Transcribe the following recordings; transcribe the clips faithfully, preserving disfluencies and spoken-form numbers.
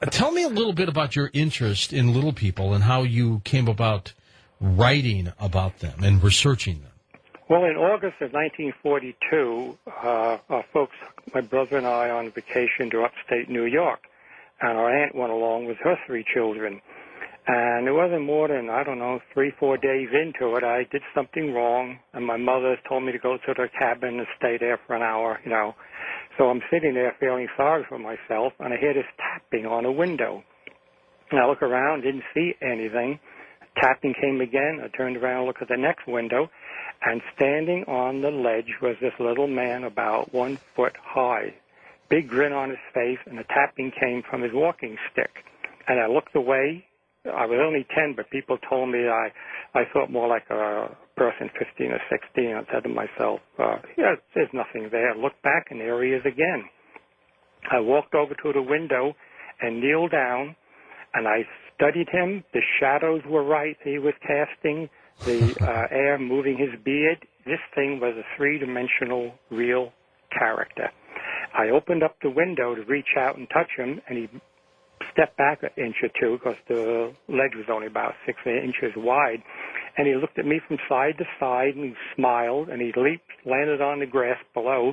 Tell me a little bit about your interest in little people and how you came about writing about them and researching them. Well, in August of nineteen forty-two, uh, our folks, my brother and I, on vacation to upstate New York, and our aunt went along with her three children. And it wasn't more than, I don't know, three, four days into it, I did something wrong, and my mother told me to go to their cabin and stay there for an hour, you know. So I'm sitting there feeling sorry for myself, and I hear this tapping on a window. And I look around, didn't see anything. Tapping came again. I turned around and looked at the next window, and standing on the ledge was this little man about one foot high, big grin on his face, and the tapping came from his walking stick. And I looked away. I was only ten, but people told me I, I thought more like a person fifteen or sixteen. I said to myself, uh, yeah, there's nothing there. I looked back, and there he is again. I walked over to the window and kneeled down, and I studied him. The shadows were right. He was casting the uh, air, moving his beard. This thing was a three-dimensional, real character. I opened up the window to reach out and touch him, and he stepped back an inch or two because the ledge was only about six inches wide. And he looked at me from side to side, and he smiled, and he leaped, landed on the grass below,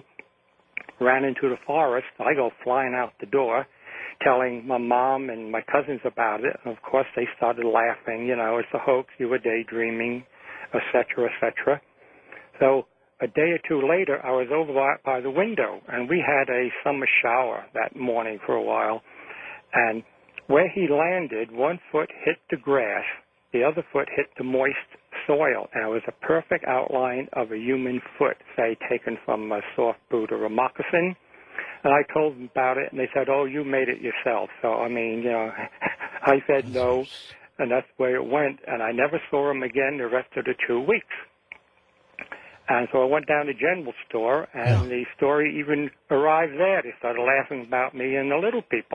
ran into the forest. I go flying out the door, telling my mom and my cousins about it. And, of course, they started laughing. You know, it's a hoax. You were daydreaming, et cetera, et cetera. So a day or two later, I was over by, by the window, and we had a summer shower that morning for a while. And where he landed, one foot hit the grass, the other foot hit the moist soil, and it was a perfect outline of a human foot, say, taken from a soft boot or a moccasin. And I told them about it, and they said, oh, you made it yourself. So, I mean, you know, I said no, and that's the way it went. And I never saw him again the rest of the two weeks. And so I went down to the general store, and yeah. the story even arrived there. They started laughing about me and the little people.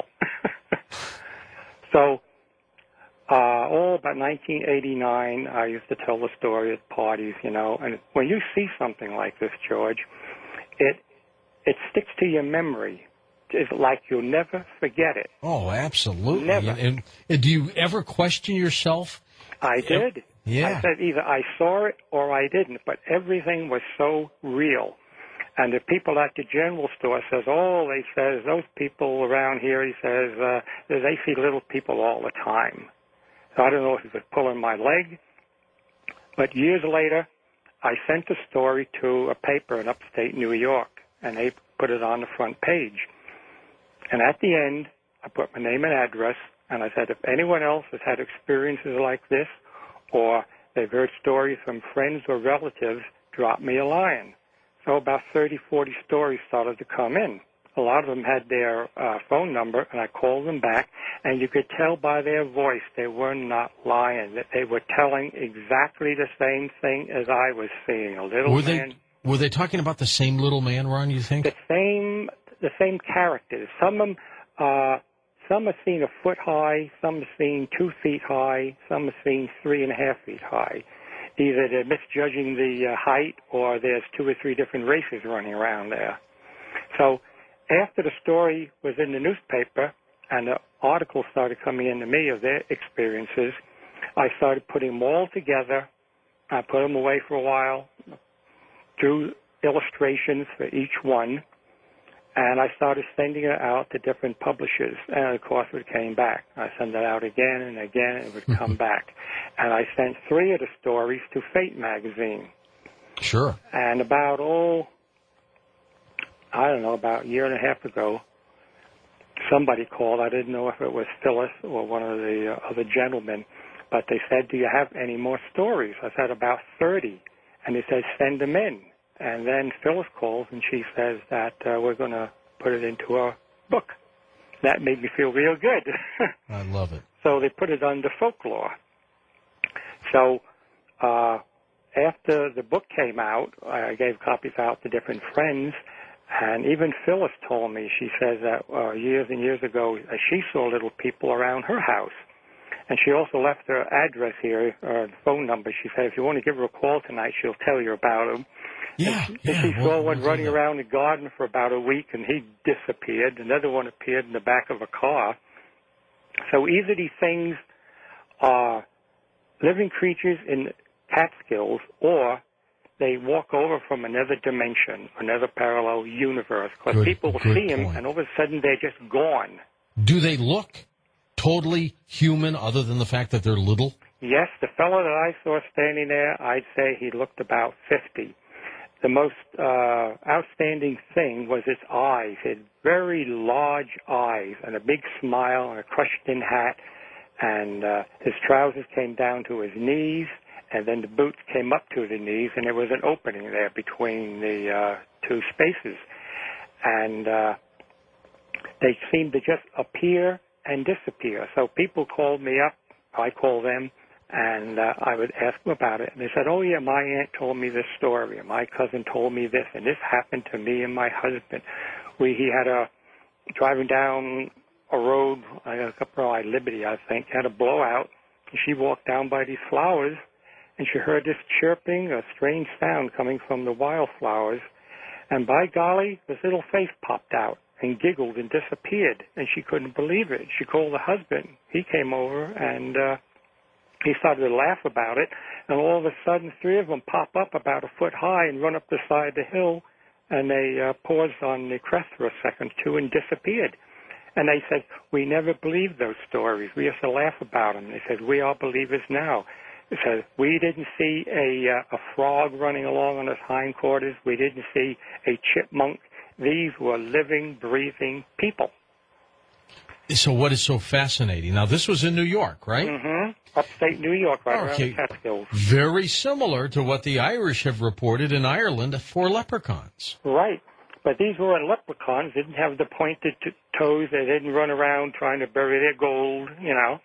So, uh, all about nineteen eighty-nine, I used to tell the story at parties, you know. And when you see something like this, George, it it sticks to your memory. It's like you'll never forget it. Oh, absolutely. Never. And, and do you ever question yourself? I did. Yeah. I said either I saw it or I didn't, but everything was so real. And the people at the general store says, oh, they says, those people around here, he says, uh, they see little people all the time. So I don't know if he was pulling my leg. But years later, I sent the story to a paper in upstate New York, and they put it on the front page. And at the end, I put my name and address, and I said, if anyone else has had experiences like this, or they've heard stories from friends or relatives, drop me a line. So about thirty, forty stories started to come in. A lot of them had their uh, phone number, and I called them back, and you could tell by their voice they were not lying, that they were telling exactly the same thing as I was seeing. A little were man. They, were they talking about the same little man, Ron, you think? The same, the same characters. Some of them, uh, some are seen a foot high, some are seen two feet high, some are seen three and a half feet high. Either they're misjudging the uh, height, or there's two or three different races running around there. So after the story was in the newspaper and the articles started coming in to me of their experiences, I started putting them all together. I put them away for a while, drew illustrations for each one, and I started sending it out to different publishers. And, of course, it came back. I sent it out again and again, and it would come back. And I sent three of the stories to Fate magazine. Sure. And about, oh, I don't know, about a year and a half ago, somebody called. I didn't know if it was Phyllis or one of the uh, other gentlemen, but they said, do you have any more stories? I said, about thirty. And they said, send them in. And then Phyllis calls, and she says that uh, we're going to put it into a book. That made me feel real good. I love it. So they put it under folklore. So uh, after the book came out, I gave copies out to different friends, and even Phyllis told me, she says that uh, years and years ago, uh, she saw little people around her house. And she also left her address here, her phone number. She said, if you want to give her a call tonight, she'll tell you about them. Yeah, and yeah. She saw we'll, one we'll running around the garden for about a week, and he disappeared. Another one appeared in the back of a car. So either these things are living creatures in Catskills, or they walk over from another dimension, another parallel universe, because people will see them, and all of a sudden they're just gone. Do they look totally human other than the fact that they're little? Yes, the fellow that I saw standing there, I'd say he looked about fifty. The most uh, outstanding thing was his eyes. He had very large eyes and a big smile and a crushed-in hat, and uh, his trousers came down to his knees, and then the boots came up to the knees, and there was an opening there between the uh, two spaces. And uh, they seemed to just appear and disappear. So people called me up, I called them, and uh, I would ask them about it. And they said, oh, yeah, my aunt told me this story, and my cousin told me this, and this happened to me and my husband. We He had a, driving down a road, a couple of Liberty, I think, had a blowout. And she walked down by these flowers, and she heard this chirping, a strange sound coming from the wildflowers. And by golly, this little face popped out and giggled and disappeared, and she couldn't believe it. She called the husband. He came over, and uh, he started to laugh about it, and all of a sudden, three of them pop up about a foot high and run up the side of the hill, and they uh, paused on the crest for a second or two and disappeared. And they said, we never believed those stories. We used to laugh about them. They said, we are believers now. They said, we didn't see a, uh, a frog running along on its hindquarters. We didn't see a chipmunk. These were living, breathing people. So what is so fascinating? Now, this was in New York, right? Mm-hmm. Upstate New York, right okay. around the Catskills. Very similar to what the Irish have reported in Ireland for leprechauns. Right. But these weren't leprechauns. They didn't have the pointed t- toes. They didn't run around trying to bury their gold, you know.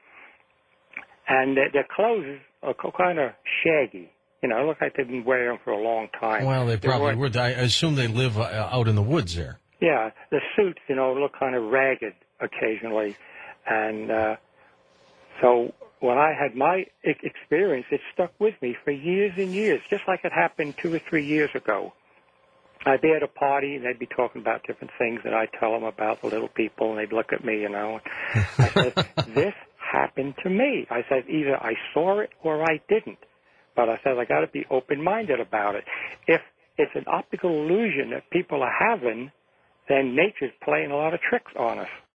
And their, their clothes are kind of shaggy. You know, it looked like they've been wearing them for a long time. Well, they probably they were. I assume they live uh, out in the woods there. Yeah, the suits, you know, look kind of ragged occasionally. And uh, so when I had my experience, it stuck with me for years and years, just like it happened two or three years ago. I'd be at a party, and they'd be talking about different things, and I'd tell them about the little people, and they'd look at me, you know. I said, this happened to me. I said, either I saw it or I didn't. But I said, I got to be open-minded about it. If it's an optical illusion that people are having, then nature's playing a lot of tricks on us.